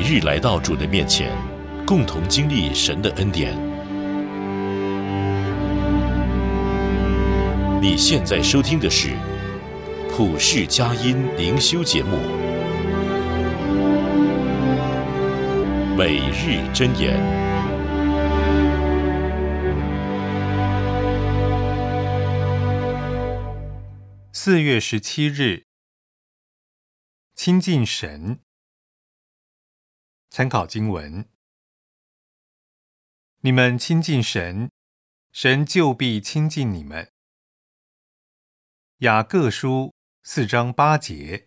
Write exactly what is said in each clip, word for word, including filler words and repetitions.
日来到主的面前，共同经历神的恩典。你现在收听的是普世佳音灵修节目，每日箴言。 四月十七日，亲近神。参考经文：你们亲近神，神就必亲近你们。雅各书四章八节。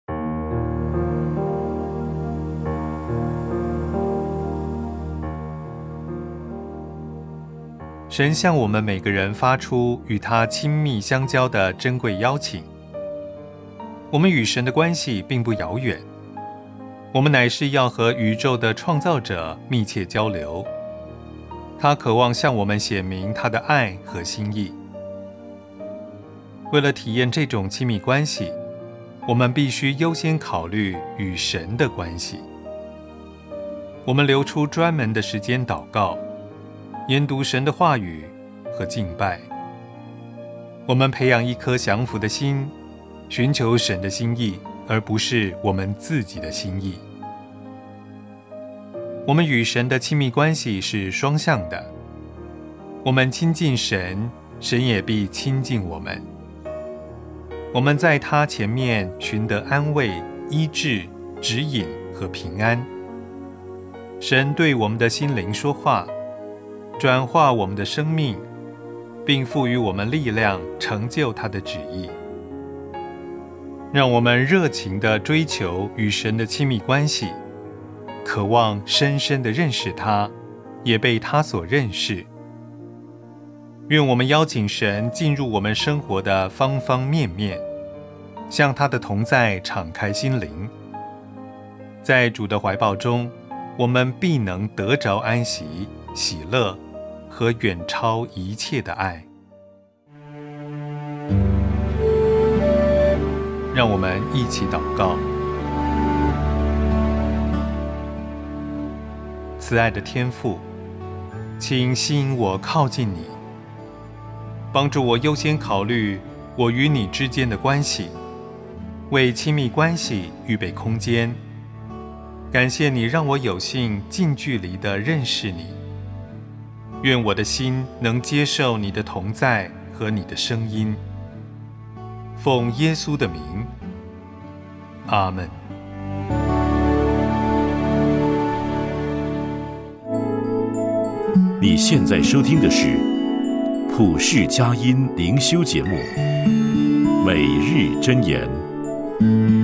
神向我们每个人发出与他亲密相交的珍贵邀请。我们与神的关系并不遥远，我们乃是要和宇宙的创造者密切交流。他渴望向我们显明他的爱和心意。为了体验这种亲密关系，我们必须优先考虑与神的关系。我们留出专门的时间祷告，研读神的话语和敬拜。我们培养一颗降服的心，寻求神的心意，而不是我们自己的心意。我们与神的亲密关系是双向的，我们亲近神，神也必亲近我们。我们在他前面寻得安慰、医治、指引和平安。神对我们的心灵说话，转化我们的生命，并赋予我们力量，成就他的旨意。让我们热情地追求与神的亲密关系，渴望深深地认识他，也被他所认识。愿我们邀请神进入我们生活的方方面面，向他的同在敞开心灵。在主的怀抱中，我们必能得着安息、喜乐和远超一切的爱。让我们一起祷告。慈爱的天父，请吸引我靠近你，帮助我优先考虑我与你之间的关系，为亲密关系预备空间。感谢你让我有幸近距离地认识你。愿我的心能接受你的同在和你的声音。奉耶稣的名，阿们。 你现在收听的是普世佳音灵修节目，每日箴言。